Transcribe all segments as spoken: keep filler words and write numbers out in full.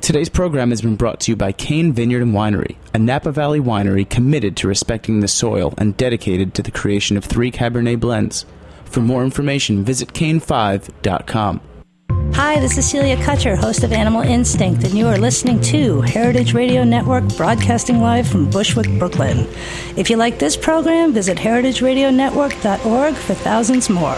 Today's program has been brought to you by Cain Vineyard and Winery, a Napa Valley winery committed to respecting the soil and dedicated to the creation of three Cabernet blends. For more information, visit cain five dot com. Hi, this is Celia Kutcher, host of Animal Instinct, and you are listening to Heritage Radio Network, broadcasting live from Bushwick, Brooklyn. If you like this program, visit heritage radio network dot org for thousands more.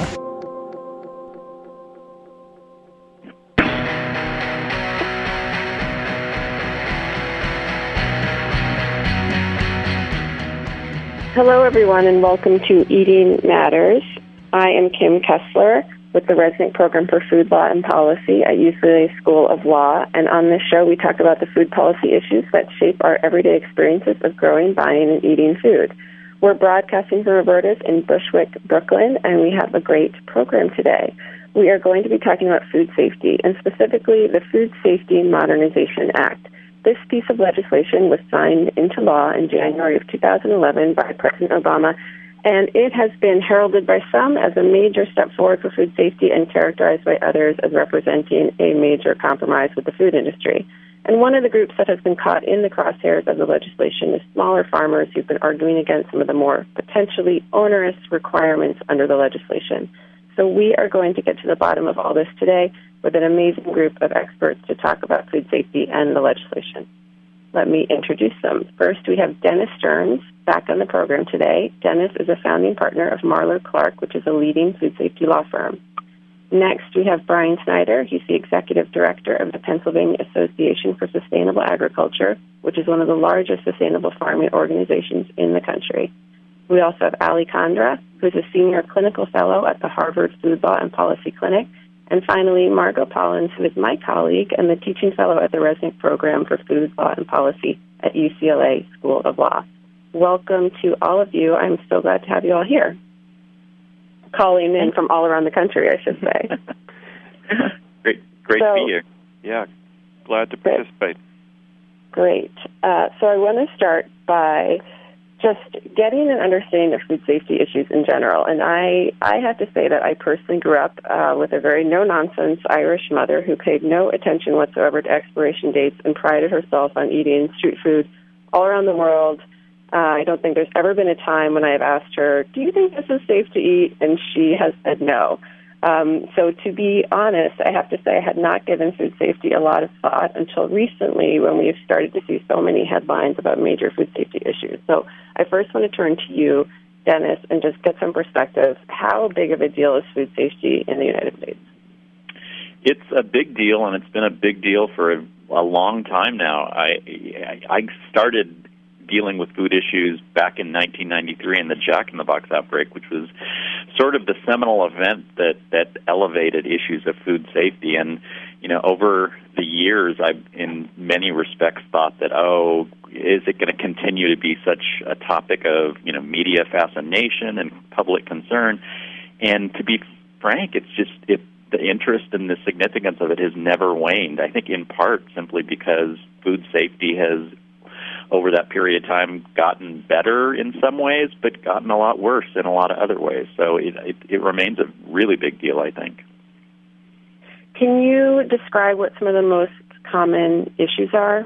Hello, everyone, and welcome to Eating Matters. I am Kim Kessler with the Resnick Program for Food Law and Policy at U C L A School of Law. And on this show, we talk about the food policy issues that shape our everyday experiences of growing, buying, and eating food. We're broadcasting from Roberta's in Bushwick, Brooklyn, and we have a great program today. We are going to be talking about food safety, and specifically the Food Safety Modernization Act. This piece of legislation was signed into law in January of two thousand eleven by President Obama, and it has been heralded by some as a major step forward for food safety and characterized by others as representing a major compromise with the food industry. And one of the groups that has been caught in the crosshairs of the legislation is smaller farmers who've been arguing against some of the more potentially onerous requirements under the legislation. So we are going to get to the bottom of all this today with an amazing group of experts to talk about food safety and the legislation. Let me introduce them. First, we have Dennis Stearns back on the program today. Dennis is a founding partner of Marler Clark, which is a leading food safety law firm. Next, we have Brian Snyder. He's the executive director of the Pennsylvania Association for Sustainable Agriculture, which is one of the largest sustainable farming organizations in the country. We also have Ali Khandra, who's a senior clinical fellow at the Harvard Food Law and Policy Clinic. And finally, Margot Pollins, who is my colleague and the teaching fellow at the Resnick Program for Food Law and Policy at U C L A School of Law. Welcome to all of you. I'm so glad to have you all here. Calling in from all around the country, I should say. great great so, to be here. Yeah, glad to participate. Great. Uh, so I want to start by just getting an understanding of food safety issues in general. And I, I have to say that I personally grew up uh, with a very no-nonsense Irish mother who paid no attention whatsoever to expiration dates and prided herself on eating street food all around the world. Uh, I don't think there's ever been a time when I have asked her, do you think this is safe to eat? And she has said no. Um, so to be honest, I have to say I had not given food safety a lot of thought until recently when we have started to see so many headlines about major food safety issues. So I first want to turn to you, Dennis, and just get some perspective. How big of a deal is food safety in the United States? It's a big deal, and it's been a big deal for a, a long time now. I, I started dealing with food issues back in nineteen ninety-three in the Jack in the Box outbreak, which was sort of the seminal event that, that elevated issues of food safety. And, you know, over the years, I've in many respects thought that, oh, is it going to continue to be such a topic of, you know, media fascination and public concern? And to be frank, it's just, it, the interest and the significance of it has never waned. I think in part simply because food safety has over that period of time gotten better in some ways, but gotten a lot worse in a lot of other ways. So it, it, it remains a really big deal, I think. Can you describe what some of the most common issues are?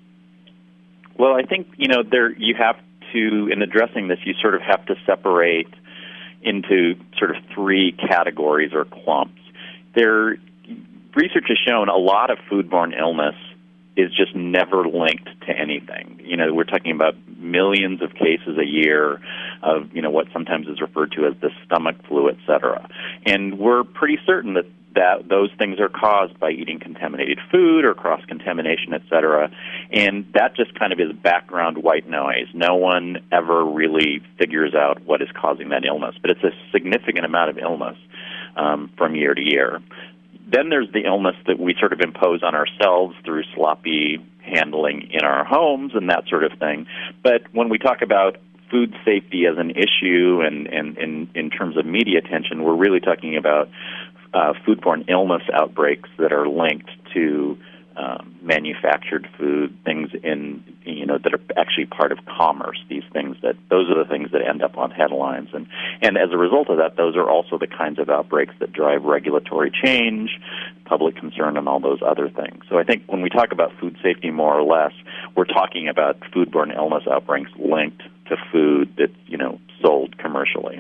Well, I think, you know, there you have to, in addressing this, you sort of have to separate into sort of three categories or clumps. There, research has shown a lot of foodborne illness is just never linked to anything. You know, we're talking about millions of cases a year of, you know, what sometimes is referred to as the stomach flu, et cetera. And we're pretty certain that, that those things are caused by eating contaminated food or cross-contamination, et cetera. And that just kind of is background white noise. No one ever really figures out what is causing that illness. But it's a significant amount of illness um, from year to year. Then there's the illness that we sort of impose on ourselves through sloppy handling in our homes and that sort of thing. But when we talk about food safety as an issue and, and, and in terms of media attention, we're really talking about uh, foodborne illness outbreaks that are linked to um, manufactured food, things in you know that are actually part of commerce. These things that those are the things that end up on headlines, and and as a result of that, those are also the kinds of outbreaks that drive regulatory change, public concern, and all those other things. So I think when we talk about food safety, more or less, we're talking about foodborne illness outbreaks linked to food that's you know sold commercially,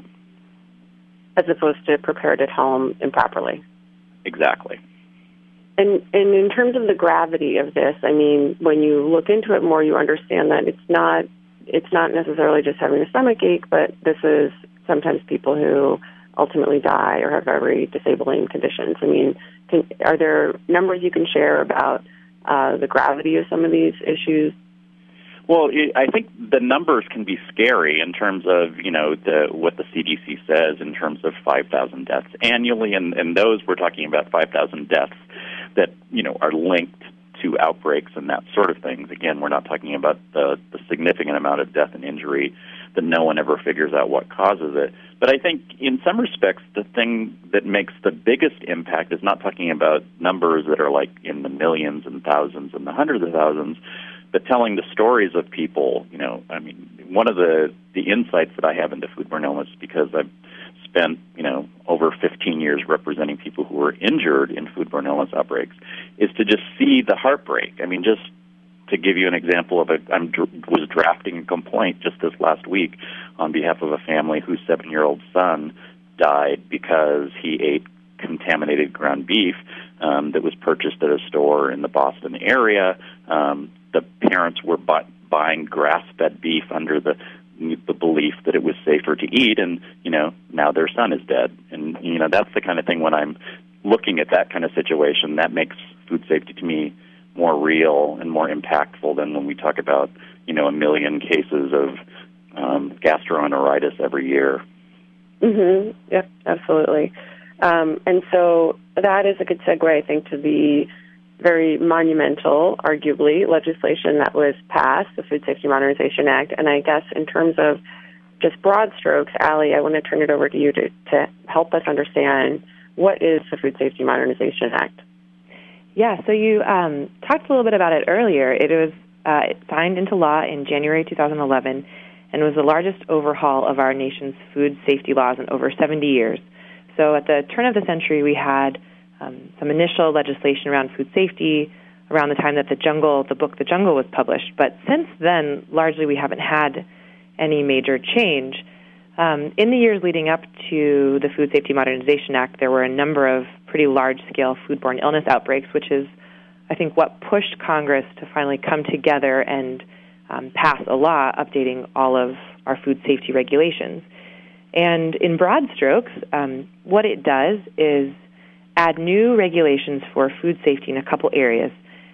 as opposed to prepared at home improperly. Exactly. And, and in terms of the gravity of this, I mean, when you look into it more, you understand that it's not it's not necessarily just having a stomach ache, but this is sometimes people who ultimately die or have very disabling conditions. I mean, can, are there numbers you can share about uh, the gravity of some of these issues? Well, I think the numbers can be scary in terms of, you know, the, what the C D C says in terms of five thousand deaths annually, and, and those we're talking about five thousand deaths that, you know, are linked to outbreaks and that sort of things. Again, we're not talking about the, the significant amount of death and injury that no one ever figures out what causes it. But I think in some respects, the thing that makes the biggest impact is not talking about numbers that are like in the millions and thousands and the hundreds of thousands, but telling the stories of people. You know, I mean, one of the, the insights that I have into foodborne illness, because I've spent, you know, over fifteen years representing people who were injured in foodborne illness outbreaks, is to just see the heartbreak. I mean, just to give you an example of it, I was drafting a complaint just this last week on behalf of a family whose seven-year-old son died because he ate contaminated ground beef um, that was purchased at a store in the Boston area. Um, the parents were bu- buying grass-fed beef under the the belief that it was safer to eat, and, you know, now their son is dead. And, you know, that's the kind of thing when I'm looking at that kind of situation, that makes food safety to me more real and more impactful than when we talk about, you know, a million cases of um, gastroenteritis every year. Mm-hmm. Yep, absolutely. Um, and so that is a good segue, I think, to the very monumental, arguably, legislation that was passed, the Food Safety Modernization Act. And I guess in terms of just broad strokes, Allie, I want to turn it over to you to, to help us understand what is the Food Safety Modernization Act. Yeah, so you um, talked a little bit about it earlier. It was uh, signed into law in January two thousand eleven and was the largest overhaul of our nation's food safety laws in over seventy years. So at the turn of the century, we had um, some initial legislation around food safety around the time that the Jungle, the book The Jungle, was published. But since then, largely we haven't had any major change. Um, in the years leading up to the Food Safety Modernization Act, there were a number of pretty large-scale foodborne illness outbreaks, which is, I think, what pushed Congress to finally come together and um, pass a law updating all of our food safety regulations. And in broad strokes, um, what it does is add new regulations for food safety in a couple areas.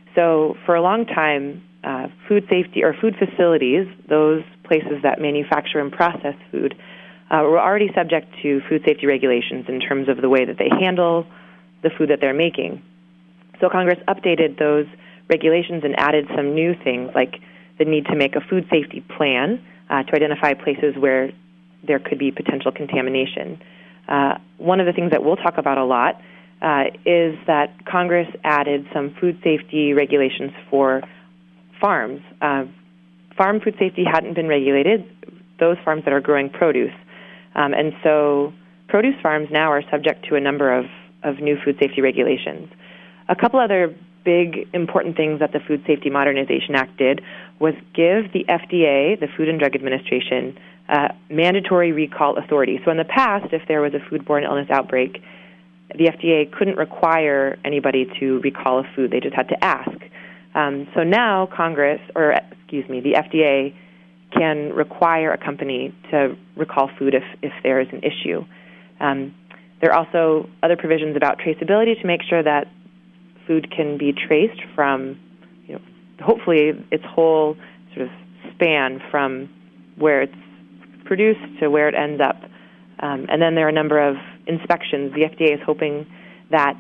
So for a long time, uh, food safety or food facilities, those places that manufacture and process food, uh, were already subject to food safety regulations in terms of the way that they handle the food that they're making. So Congress updated those regulations and added some new things, like the need to make a food safety plan uh, to identify places where there could be potential contamination. Uh, one of the things that we'll talk about a lot uh, is that Congress added some food safety regulations for farms. Uh, farm food safety hadn't been regulated, those farms that are growing produce. Um, and so produce farms now are subject to a number of, of new food safety regulations. A couple other big important things that the Food Safety Modernization Act did was give the F D A, the Food and Drug Administration, uh, mandatory recall authority. So in the past, if there was a foodborne illness outbreak, the F D A couldn't require anybody to recall a food. They just had to ask. Um, so now Congress, or excuse me, the F D A can require a company to recall food if, if there is an issue. Um, there are also other provisions about traceability to make sure that food can be traced from, you know, hopefully its whole sort of span from where it's produced to where it ends up. Um, and then there are a number of inspections. The F D A is hoping that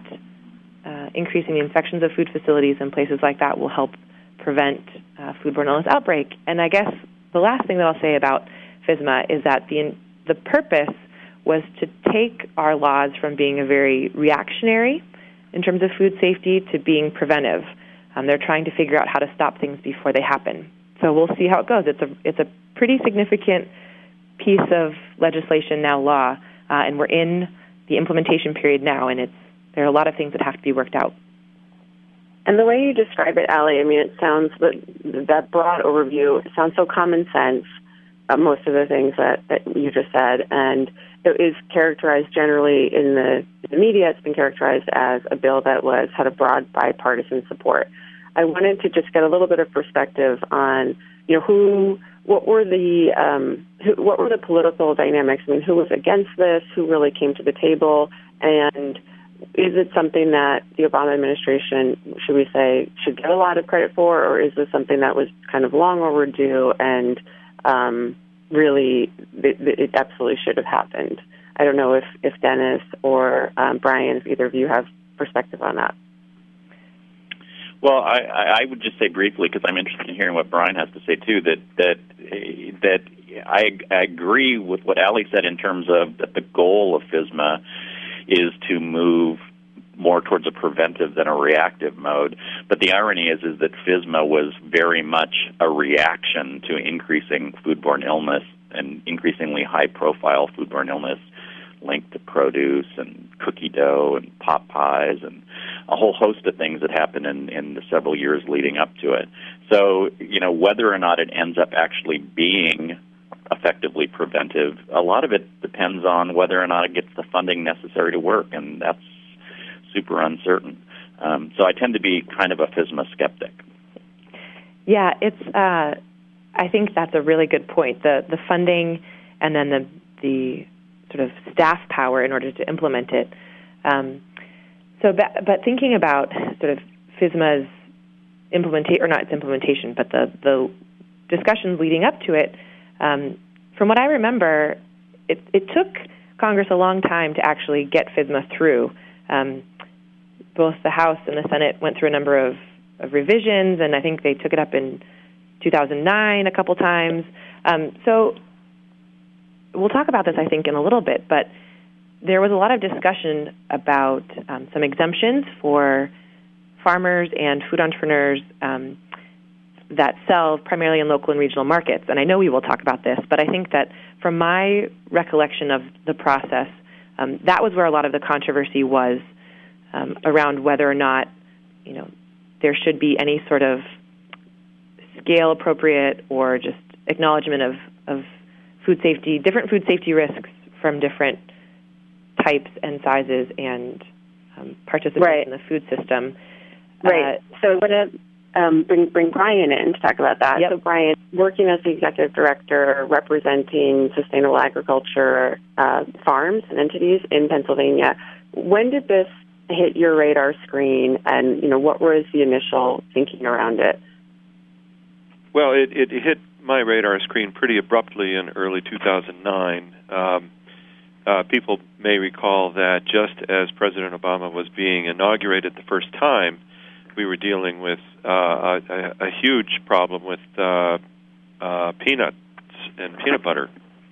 uh, increasing the inspections of food facilities and places like that will help prevent uh, foodborne illness outbreak. And I guess the last thing that I'll say about FSMA is that the the purpose was to take our laws from being a very reactionary in terms of food safety to being preventive. Um, they're trying to figure out how to stop things before they happen. So we'll see how it goes. It's a it's a pretty significant piece of legislation, now law, uh, and we're in the implementation period now, and it's there are a lot of things that have to be worked out. And the way you describe it, Allie, I mean, it sounds, that broad overview, it sounds so common sense, uh, most of the things that, that you just said, and it is characterized generally in the, in the media, it's been characterized as a bill that was had a broad bipartisan support. I wanted to just get a little bit of perspective on, you know, who, what were the, um, who, what were the political dynamics? I mean, who was against this? Who really came to the table? And is it something that the Obama administration, should we say, should get a lot of credit for, or is this something that was kind of long overdue and um, really it, it absolutely should have happened? I don't know if, if Dennis or um, Brian, if either of you have perspective on that. Well, I, I would just say briefly, because I'm interested in hearing what Brian has to say too, that that that I, I agree with what Allie said in terms of that the goal of FSMA is to move more towards a preventive than a reactive mode. But the irony is, is that FSMA was very much a reaction to increasing foodborne illness and increasingly high-profile foodborne illness linked to produce and cookie dough and pot pies and a whole host of things that happened in, in the several years leading up to it. So, you know, whether or not it ends up actually being effectively preventive, a lot of it depends on whether or not it gets the funding necessary to work, and that's super uncertain. Um, so I tend to be kind of a FSMA skeptic. Yeah, it's. Uh, I think that's a really good point. The the funding and then the the sort of staff power in order to implement it. Um, so, but, but thinking about sort of FSMA's implementation, or not its implementation, but the the discussions leading up to it. Um, from what I remember, it, it took Congress a long time to actually get FSMA through. Um, both the House and the Senate went through a number of, of revisions, and I think they took it up in two thousand nine a couple times. Um, so we'll talk about this, I think, in a little bit, but there was a lot of discussion about um, some exemptions for farmers and food entrepreneurs um, that sell primarily in local and regional markets. And I know we will talk about this, but I think that from my recollection of the process, um, that was where a lot of the controversy was um, around whether or not, you know, there should be any sort of scale appropriate or just acknowledgement of, of food safety, different food safety risks from different types and sizes and um, participants right. in the food system. Right. Uh, so I want to um, bring, bring Brian in to talk about that. Yep. So Brian, working as the executive director representing sustainable agriculture uh, farms and entities in Pennsylvania, when did this hit your radar screen, and you know what was the initial thinking around it? Well, it, it hit my radar screen pretty abruptly in early two thousand nine. Um, uh, people may recall that just as President Obama was being inaugurated the first time, we were dealing with uh, a, a huge problem with uh, uh, peanuts and peanut butter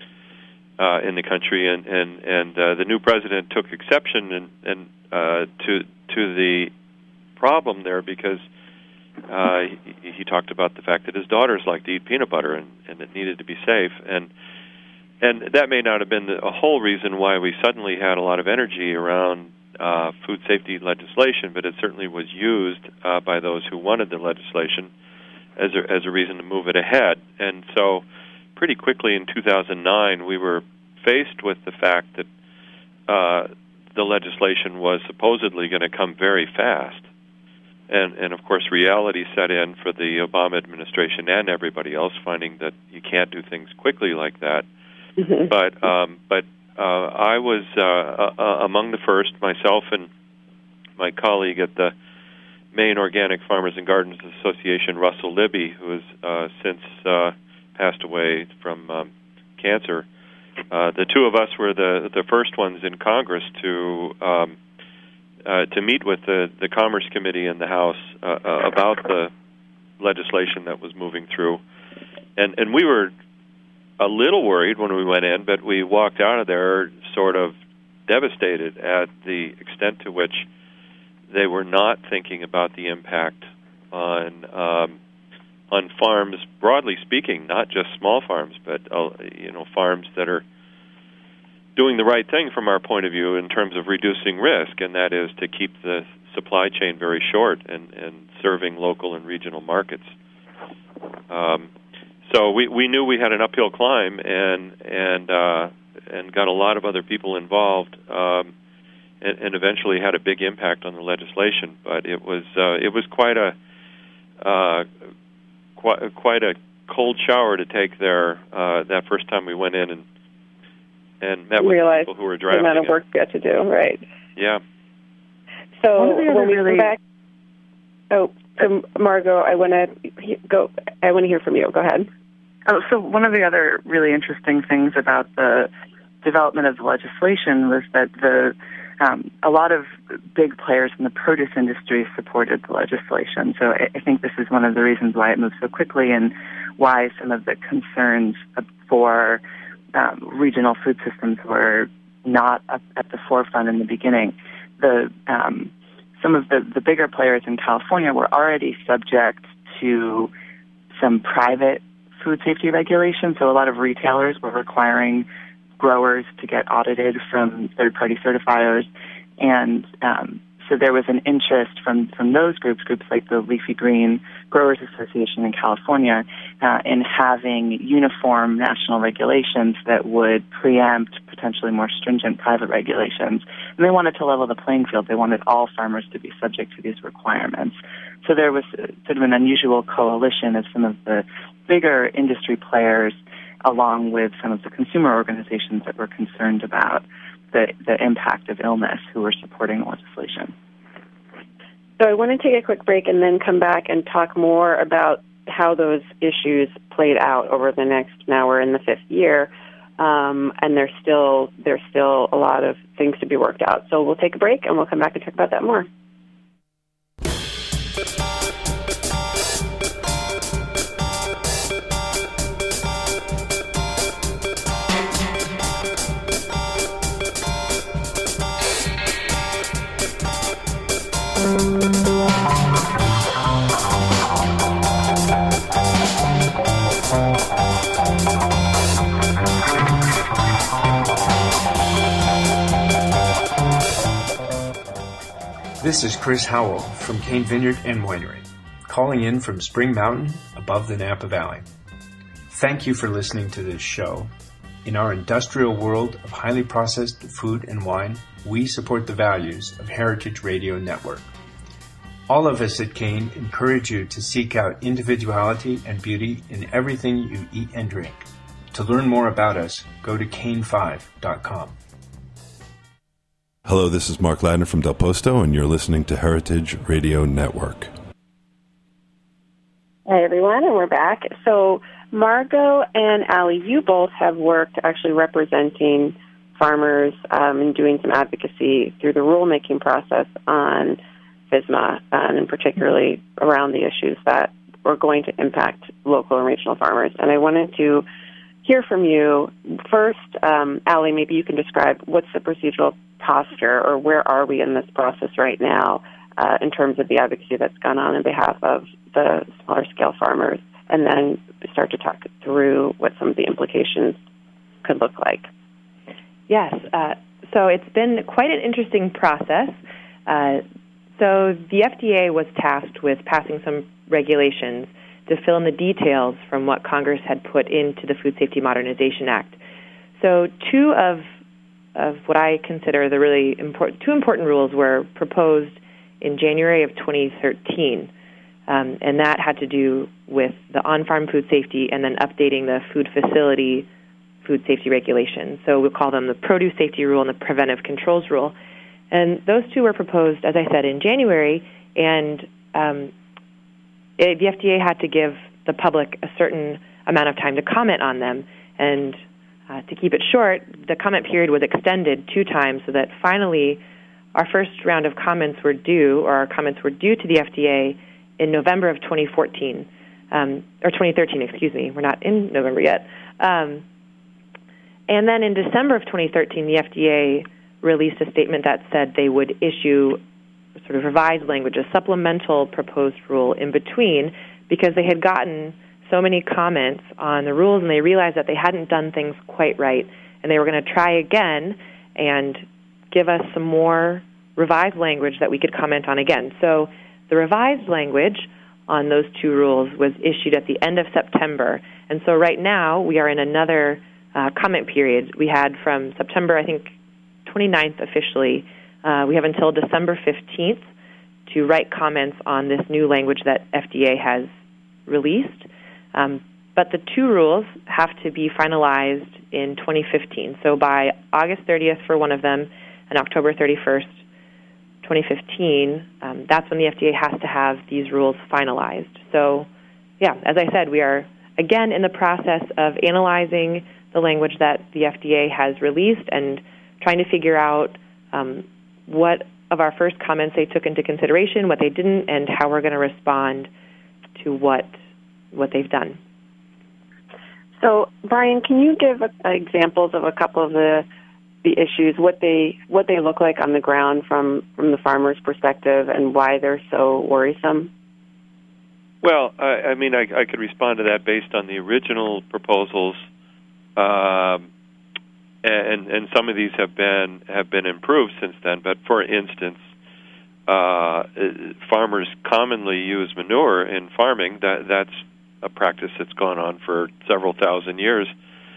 uh, in the country, and and and uh, the new president took exception and, and uh, to to the problem there because uh, he, he talked about the fact that his daughters liked to eat peanut butter and, and it needed to be safe, and and that may not have been the, a whole reason why we suddenly had a lot of energy around Uh, food safety legislation, but it certainly was used uh, by those who wanted the legislation as a, as a reason to move it ahead. And so pretty quickly in two thousand nine, we were faced with the fact that uh, the legislation was supposedly going to come very fast. And, and, of course, reality set in for the Obama administration and everybody else, finding that you can't do things quickly like that. Mm-hmm. But um, but Uh, I was uh, uh, among the first, myself and my colleague at the Maine Organic Farmers and Gardens Association, Russell Libby, who has uh, since uh, passed away from um, cancer. Uh, the two of us were the the first ones in Congress to um, uh, to meet with the, the Commerce Committee in the House uh, uh, about the legislation that was moving through, and and we were a little worried when we went in, but we walked out of there sort of devastated at the extent to which they were not thinking about the impact on um, on farms, broadly speaking, not just small farms, but uh, you know farms that are doing the right thing from our point of view in terms of reducing risk, and that is to keep the supply chain very short and, and serving local and regional markets. Um, so we, we knew we had an uphill climb, and and uh, and got a lot of other people involved, um, and, and eventually had a big impact on the legislation. But it was uh, it was quite a uh, quite quite a cold shower to take there uh, that first time we went in and and met with Realized people who were the driving amount of it. work we had to do, right? Yeah. So One of the when other we really- come back, oh, so Margot, I want to go. I want to hear from you. Go ahead. Oh, so one of the other really interesting things about the development of the legislation was that the um, a lot of big players in the produce industry supported the legislation. So I, I think this is one of the reasons why it moved so quickly and why some of the concerns for um, regional food systems were not up at the forefront in the beginning. The um, some of the, the bigger players in California were already subject to some private food safety regulations. So a lot of retailers were requiring growers to get audited from third-party certifiers. And um, so there was an interest from, from those groups, groups like the Leafy Green Growers Association in California, uh, in having uniform national regulations that would preempt potentially more stringent private regulations. And they wanted to level the playing field. They wanted all farmers to be subject to these requirements. So there was sort of an unusual coalition of some of the bigger industry players along with some of the consumer organizations that were concerned about the, the impact of illness who were supporting the legislation. So I want to take a quick break and then come back and talk more about how those issues played out over the next, now we're in the fifth year, um, and there's still, there's still a lot of things to be worked out. So we'll take a break and we'll come back and talk about that more. This is Chris Howell from Cane Vineyard and Winery, calling in from Spring Mountain above the Napa Valley. Thank you for listening to this show. In our industrial world of highly processed food and wine, we support the values of Heritage Radio Network. All of us at Cane encourage you to seek out individuality and beauty in everything you eat and drink. To learn more about us, go to cane five dot com. Hello, this is Mark Ladner from Del Posto, and you're listening to Heritage Radio Network. Hey, everyone, and we're back. So Margot and Allie, you both have worked actually representing farmers um, and doing some advocacy through the rulemaking process on FSMA, um, and particularly around the issues that were going to impact local and regional farmers. And I wanted to hear from you. First, um, Allie, maybe you can describe what's the procedural posture, or where are we in this process right now uh, in terms of the advocacy that's gone on in behalf of the smaller scale farmers, and then start to talk through what some of the implications could look like. Yes, uh, so it's been quite an interesting process. Uh, so the F D A was tasked with passing some regulations to fill in the details from what Congress had put into the Food Safety Modernization Act. So two of of what I consider the really important, two important rules were proposed in January of twenty thirteen, um, and that had to do with the on-farm food safety and then updating the food facility food safety regulations. So we'll call them the produce safety rule and the preventive controls rule. And those two were proposed, as I said, in January, and um, it, the F D A had to give the public a certain amount of time to comment on them. And uh, to keep it short, the comment period was extended two times so that finally our first round of comments were due, or our comments were due to the F D A in November of twenty fourteen, um, or twenty thirteen, excuse me. We're not in November yet. Um, and then in December of twenty thirteen, the F D A released a statement that said they would issue sort of revised language, a supplemental proposed rule in between, because they had gotten so many comments on the rules and they realized that they hadn't done things quite right, and they were going to try again and give us some more revised language that we could comment on again. So the revised language on those two rules was issued at the end of September, and so right now we are in another uh, comment period. We had from September, I think, twenty-ninth officially. Uh, we have until December fifteenth to write comments on this new language that F D A has released. Um, but the two rules have to be finalized in twenty fifteen. So by August thirtieth for one of them and October thirty-first, twenty fifteen, um, that's when the F D A has to have these rules finalized. So, yeah, as I said, we are again in the process of analyzing the language that the F D A has released and trying to figure out um, what of our first comments they took into consideration, what they didn't, and how we're going to respond to what what they've done. So, Brian, can you give uh, examples of a couple of the the issues, what they what they look like on the ground from, from the farmer's perspective, and why they're so worrisome? Well, I, I mean, I, I could respond to that based on the original proposals, um, and and some of these have been have been improved since then. But for instance, uh, farmers commonly use manure in farming. That that's a practice that's gone on for several thousand years,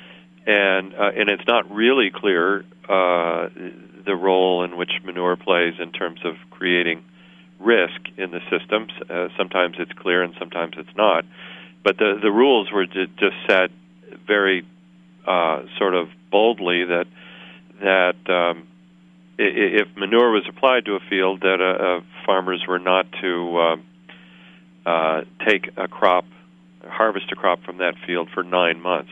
and uh, and it's not really clear uh, the role in which manure plays in terms of creating risk in the systems. Uh, sometimes it's clear and sometimes it's not. But the the rules were ju- just set very uh, sort of boldly that that um, if manure was applied to a field, that uh, uh, farmers were not to uh, uh, take a crop, harvest a crop from that field for nine months.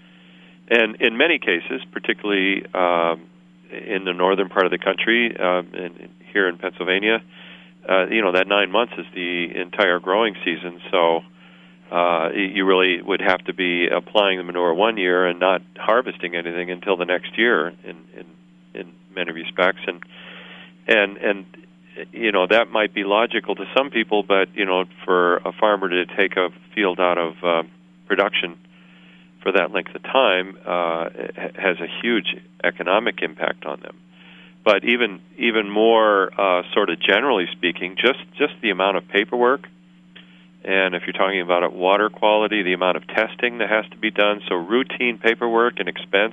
And in many cases, particularly um, in the northern part of the country, um, and here in Pennsylvania, uh, you know, that nine months is the entire growing season. So uh, you really would have to be applying the manure one year and not harvesting anything until the next year in, in, in many respects. And, and, and, you know, that might be logical to some people, but, you know, for a farmer to take a field out of uh, production for that length of time uh, has a huge economic impact on them. But even even more uh, sort of generally speaking, just, just the amount of paperwork, and if you're talking about water quality, the amount of testing that has to be done, so routine paperwork and expense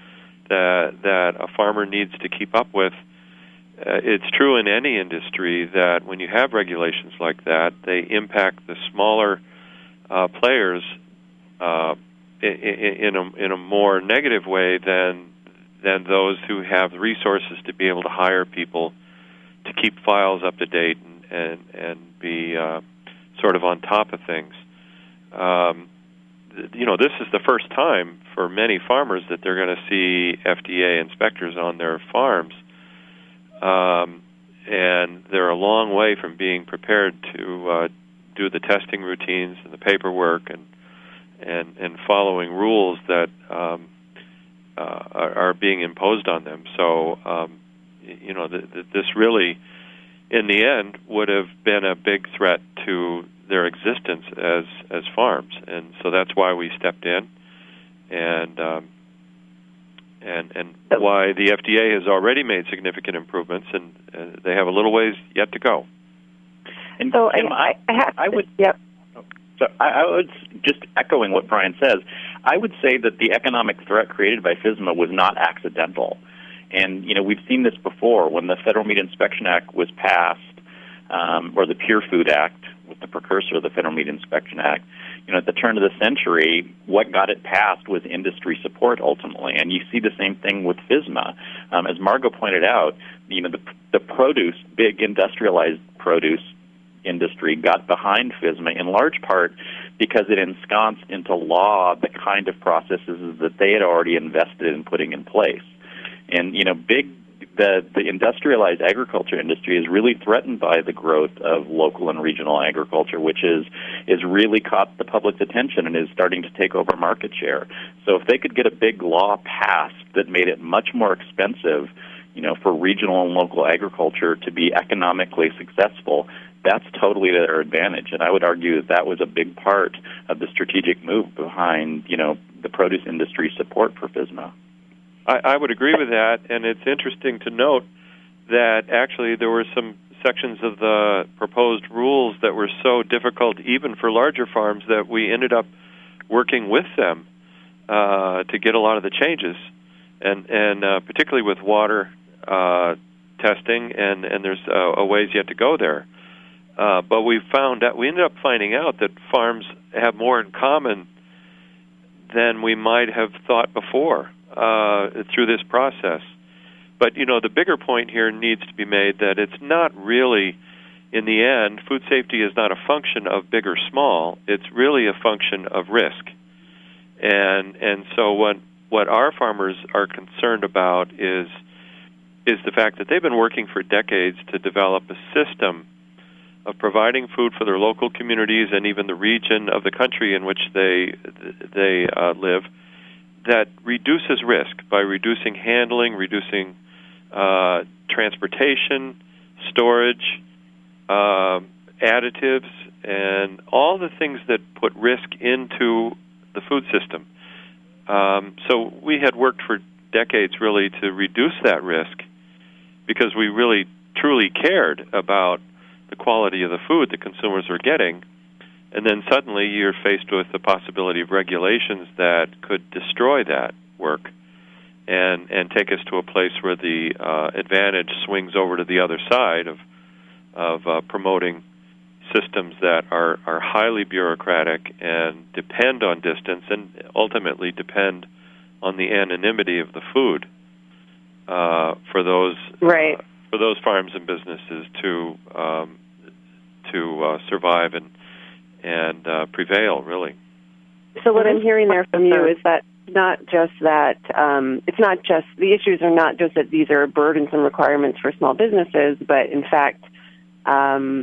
that that a farmer needs to keep up with. Uh, it's true in any industry that when you have regulations like that, they impact the smaller uh, players uh, in, in, a, in a more negative way than than those who have the resources to be able to hire people to keep files up to date and and, and be uh, sort of on top of things. Um, you know, this is the first time for many farmers that they're going to see F D A inspectors on their farms. Um, and they're a long way from being prepared to uh, do the testing routines and the paperwork and and, and following rules that um, uh, are, are being imposed on them. So, um, you know, th- th- this really, in the end, would have been a big threat to their existence as as farms, and so that's why we stepped in, and um, and and why the F D A has already made significant improvements, and uh, they have a little ways yet to go. And so Kim, I, I, have I would, yep. So I, I would just echoing what Brian says. I would say that the economic threat created by FSMA was not accidental, and you know we've seen this before when the Federal Meat Inspection Act was passed, um, or the Pure Food Act, with the precursor of the Federal Meat Inspection Act. You know, at the turn of the century, what got it passed was industry support ultimately, and you see the same thing with FSMA. Um, as Margot pointed out, you know, the, the produce, big industrialized produce industry got behind FSMA in large part because it ensconced into law the kind of processes that they had already invested in putting in place. And, you know, big The, the industrialized agriculture industry is really threatened by the growth of local and regional agriculture, which is is really caught the public's attention and is starting to take over market share. So if they could get a big law passed that made it much more expensive you know, for regional and local agriculture to be economically successful, that's totally to their advantage. And I would argue that that was a big part of the strategic move behind, you know, the produce industry support for FSMA. I, I would agree with that, and it's interesting to note that actually there were some sections of the proposed rules that were so difficult even for larger farms that we ended up working with them uh, to get a lot of the changes, and, and uh, particularly with water uh, testing, and, and there's uh, a ways yet to go there. Uh, but we found out, we ended up finding out that farms have more in common than we might have thought before uh, through this process. But, you know, the bigger point here needs to be made that it's not really, in the end, food safety is not a function of big or small. It's really a function of risk. And and so what what our farmers are concerned about is is the fact that they've been working for decades to develop a system of providing food for their local communities and even the region of the country in which they they uh, live that reduces risk by reducing handling, reducing uh, transportation, storage, uh, additives, and all the things that put risk into the food system. Um, so we had worked for decades really to reduce that risk because we really truly cared about the quality of the food that consumers are getting. And then suddenly you're faced with the possibility of regulations that could destroy that work and and take us to a place where the uh, advantage swings over to the other side of of uh, promoting systems that are, are highly bureaucratic and depend on distance and ultimately depend on the anonymity of the food uh, for those right. uh, for those farms and businesses to um, to uh, survive and and uh, prevail, really. So what I'm hearing there from you is that not just that um, it's not just the issues are not just that these are burdensome requirements for small businesses, but in fact, um,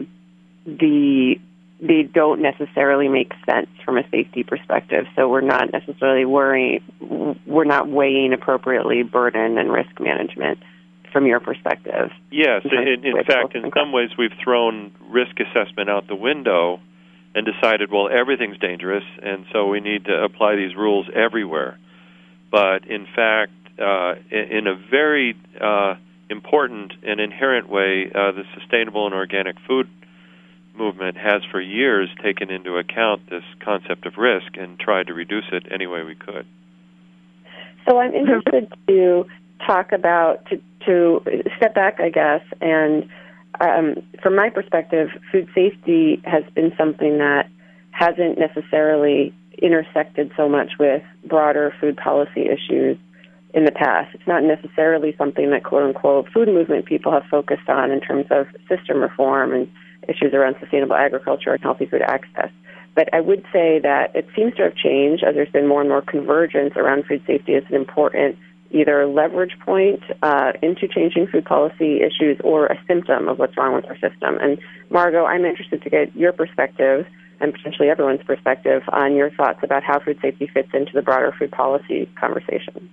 the they don't necessarily make sense from a safety perspective. So we're not necessarily worrying, we're not weighing appropriately burden and risk management from your perspective. Yes, in, in fact, in some ways we've thrown risk assessment out the window and decided, well, everything's dangerous, and so we need to apply these rules everywhere. But in fact, uh, in, in a very uh, important and inherent way, uh, the sustainable and organic food movement has for years taken into account this concept of risk and tried to reduce it any way we could. So I'm interested to talk about, to, to step back, I guess, and um, from my perspective, food safety has been something that hasn't necessarily intersected so much with broader food policy issues in the past. It's not necessarily something that, quote-unquote, food movement people have focused on in terms of system reform and issues around sustainable agriculture and healthy food access. But I would say that it seems to have changed as there's been more and more convergence around food safety as an important either leverage point uh, into changing food policy issues or a symptom of what's wrong with our system. And Margot, I'm interested to get your perspective and potentially everyone's perspective on your thoughts about how food safety fits into the broader food policy conversation.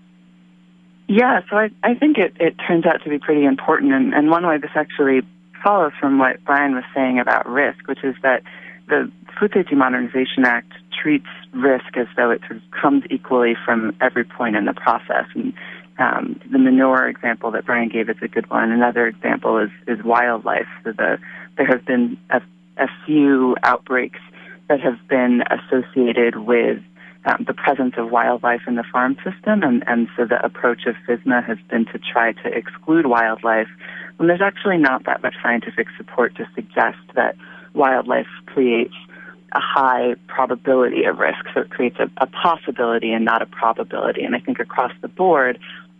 Yeah, so I, I think it, it turns out to be pretty important, and, and one way this actually follows from what Brian was saying about risk, which is that the Food Safety Modernization Act treats risk as though it sort of comes equally from every point in the process. And um, the manure example that Brian gave is a good one. Another example is, is wildlife. So the, there have been a, a few outbreaks that have been associated with um, the presence of wildlife in the farm system, and, and so the approach of FSMA has been to try to exclude wildlife when there's actually not that much scientific support to suggest that wildlife creates a high probability of risk. So it creates a, a possibility and not a probability. And I think across the board,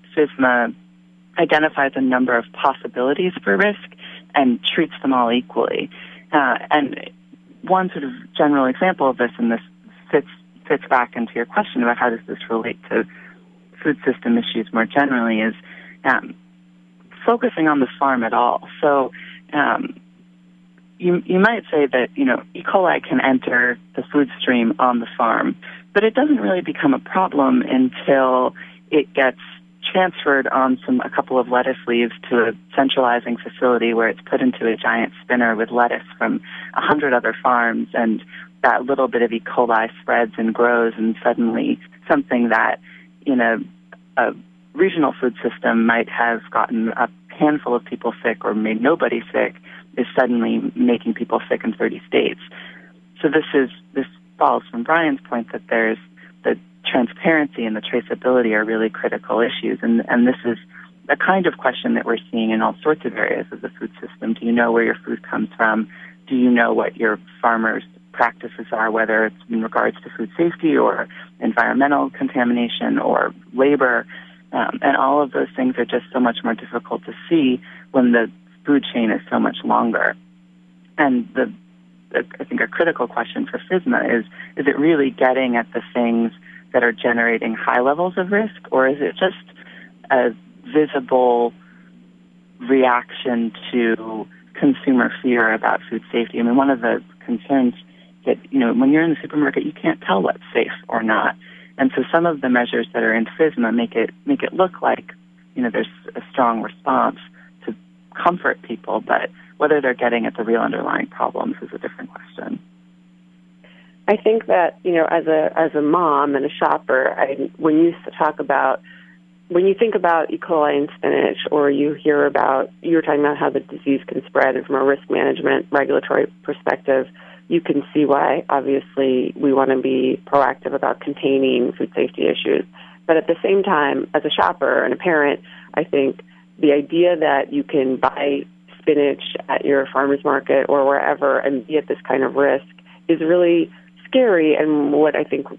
FSMA identifies a number of possibilities for risk and treats them all equally. Uh, and one sort of general example of this, and this fits, fits back into your question about how does this relate to food system issues more generally, is um, focusing on the farm at all. So um, you, you might say that, you know, E. coli can enter the food stream on the farm, but it doesn't really become a problem until it gets transferred on some a couple of lettuce leaves to a centralizing facility where it's put into a giant spinner with lettuce from a hundred other farms, and that little bit of E. coli spreads and grows, and suddenly something that in a, a regional food system might have gotten a handful of people sick or made nobody sick is suddenly making people sick in thirty states. So this is this falls from Brian's point that there's the transparency and the traceability are really critical issues, and and this is a kind of question that we're seeing in all sorts of areas of the food system. Do you know where your food comes from? Do you know what your farmers' practices are, whether it's in regards to food safety or environmental contamination or labor? Um, and all of those things are just so much more difficult to see when the food chain is so much longer. And the, the I think a critical question for FSMA is, is it really getting at the things that are generating high levels of risk, or is it just a visible reaction to consumer fear about food safety? I mean, one of the concerns that, you know, when you're in the supermarket, you can't tell what's safe or not. And so some of the measures that are in FSMA make it make it look like, you know, there's a strong response to comfort people, but whether they're getting at the real underlying problems is a different question. I think that, you know, as a as a mom and a shopper, I, when you talk about, when you think about E. coli in spinach, or you hear about, you were talking about how the disease can spread, and from a risk management regulatory perspective, you can see why, obviously, we want to be proactive about containing food safety issues. But at the same time, as a shopper and a parent, I think the idea that you can buy spinach at your farmer's market or wherever and be at this kind of risk is really scary, and what I think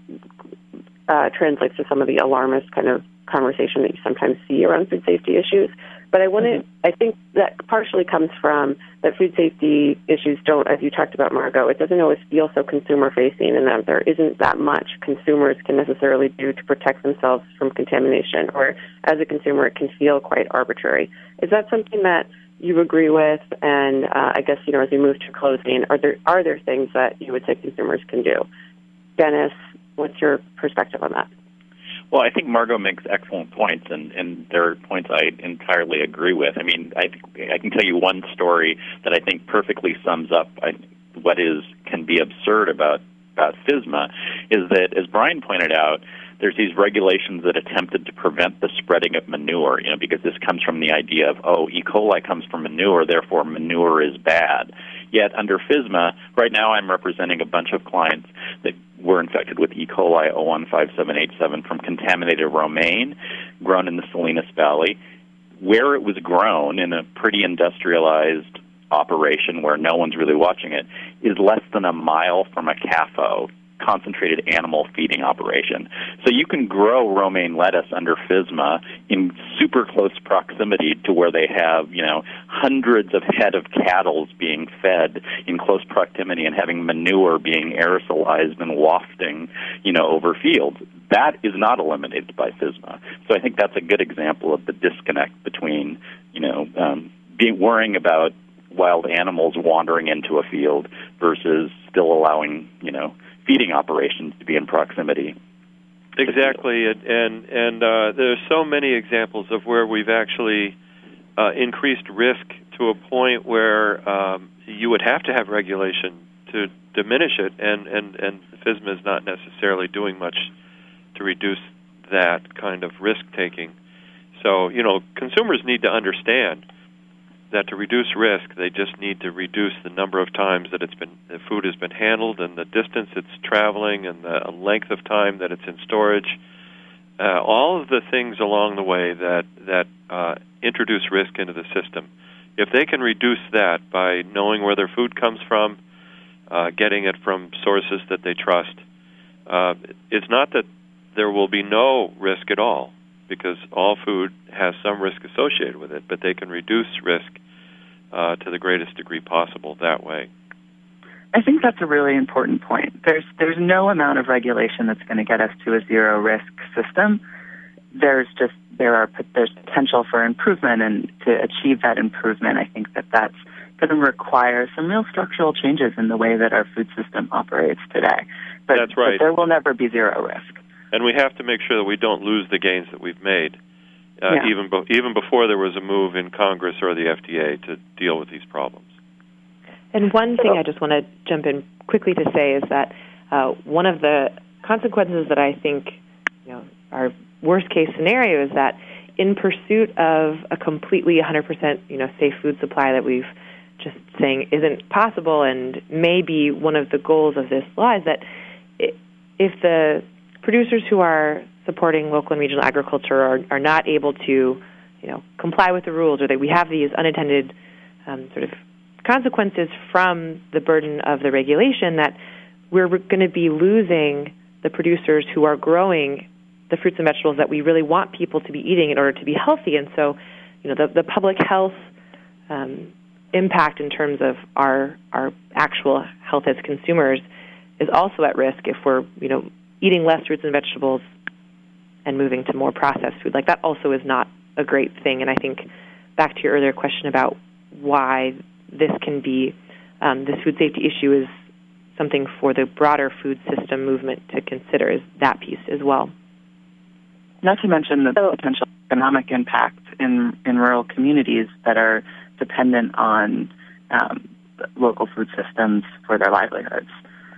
uh, translates to some of the alarmist kind of conversation that you sometimes see around food safety issues. But I wouldn't, I think that partially comes from that food safety issues don't, as you talked about, Margot, it doesn't always feel so consumer-facing, and that there isn't that much consumers can necessarily do to protect themselves from contamination, or as a consumer, it can feel quite arbitrary. Is that something that you agree with? And uh, I guess, you know, as we move to closing, are there are there things that you would say consumers can do? Dennis, what's your perspective on that? Well, I think Margot makes excellent points, and, and there are points I entirely agree with. I mean, I I can tell you one story that I think perfectly sums up I, what is can be absurd about, about FSMA, is that, as Brian pointed out, there's these regulations that attempted to prevent the spreading of manure, you know, because this comes from the idea of, oh, E. coli comes from manure, therefore manure is bad. Yet under FSMA, right now I'm representing a bunch of clients that were infected with E. coli oh one five seven eight seven from contaminated romaine, grown in the Salinas Valley, where it was grown in a pretty industrialized operation where no one's really watching it, is less than a mile from a C A F O, concentrated animal feeding operation. So you can grow romaine lettuce under FSMA in super close proximity to where they have, you know, hundreds of head of cattle being fed in close proximity and having manure being aerosolized and wafting, you know, over fields. That is not eliminated by FSMA. So I think that's a good example of the disconnect between, you know, um, being worrying about wild animals wandering into a field versus still allowing, you know, feeding operations to be in proximity. Exactly, and and, and uh, there's so many examples of where we've actually uh, increased risk to a point where um, you would have to have regulation to diminish it, and, and, and FSMA is not necessarily doing much to reduce that kind of risk-taking. So, you know, consumers need to understand that to reduce risk, they just need to reduce the number of times that it's been the food has been handled, and the distance it's traveling, and the length of time that it's in storage. Uh, all of the things along the way that that uh, introduce risk into the system. If they can reduce that by knowing where their food comes from, uh, getting it from sources that they trust, uh, it's not that there will be no risk at all, because all food has some risk associated with it, but they can reduce risk uh, to the greatest degree possible that way. I think that's a really important point. There's there's no amount of regulation that's going to get us to a zero risk system. There's just there are there's potential for improvement, and to achieve that improvement, I think that that's going to require some real structural changes in the way that our food system operates today. But, that's right. But there will never be zero risk. And we have to make sure that we don't lose the gains that we've made. uh, yeah. even be- even before there was a move in Congress or the F D A to deal with these problems. And one thing I just want to jump in quickly to say is that uh, one of the consequences that I think, you know, our worst case scenario is that in pursuit of a completely one hundred percent, you know, safe food supply that we've just saying isn't possible and may be one of the goals of this law, is that if the producers who are supporting local and regional agriculture are, are not able to, you know, comply with the rules, or that we have these unintended um, sort of consequences from the burden of the regulation, that we're going to be losing the producers who are growing the fruits and vegetables that we really want people to be eating in order to be healthy. And so, you know, the, the public health um, impact in terms of our our actual health as consumers is also at risk if we're, you know, eating less fruits and vegetables and moving to more processed food. Like, that also is not a great thing. And I think back to your earlier question about why this can be, um, this food safety issue is something for the broader food system movement to consider, is that piece as well. Not to mention the potential economic impact in, in rural communities that are dependent on um, local food systems for their livelihoods.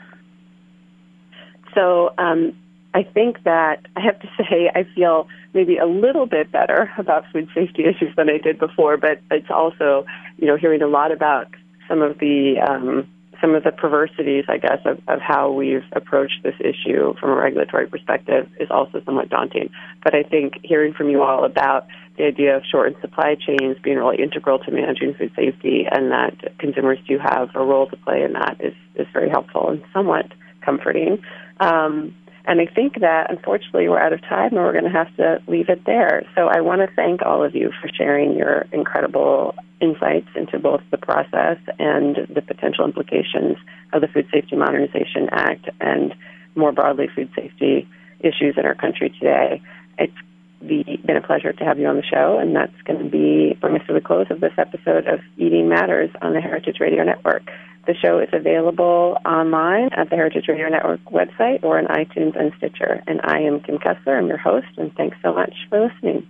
So um, I think that I have to say I feel maybe a little bit better about food safety issues than I did before, but it's also, you know, hearing a lot about some of the um, some of the perversities, I guess, of, of how we've approached this issue from a regulatory perspective is also somewhat daunting. But I think hearing from you all about the idea of shortened supply chains being really integral to managing food safety, and that consumers do have a role to play in that, is, is very helpful and somewhat comforting. Um, and I think that, unfortunately, we're out of time, and we're going to have to leave it there. So I want to thank all of you for sharing your incredible insights into both the process and the potential implications of the Food Safety Modernization Act and, more broadly, food safety issues in our country today. It's be, been a pleasure to have you on the show, and that's going to be bring us to the close of this episode of Eating Matters on the Heritage Radio Network. The show is available online at the Heritage Radio Network website or on iTunes and Stitcher. And I am Kim Kessler. I'm your host, and thanks so much for listening.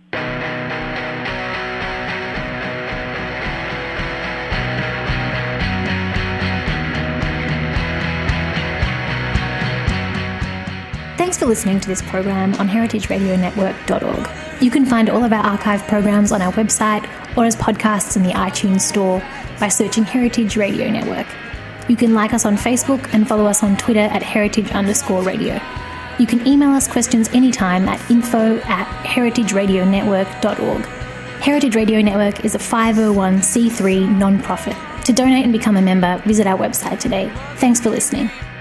Thanks for listening to this program on heritage radio network dot org. You can find all of our archive programs on our website or as podcasts in the iTunes Store by searching Heritage Radio Network. You can like us on Facebook and follow us on Twitter at heritage underscore radio. You can email us questions anytime at info at heritage radio network dot org. Heritage Radio Network is a five oh one c three non-profit. To donate and become a member, visit our website today. Thanks for listening.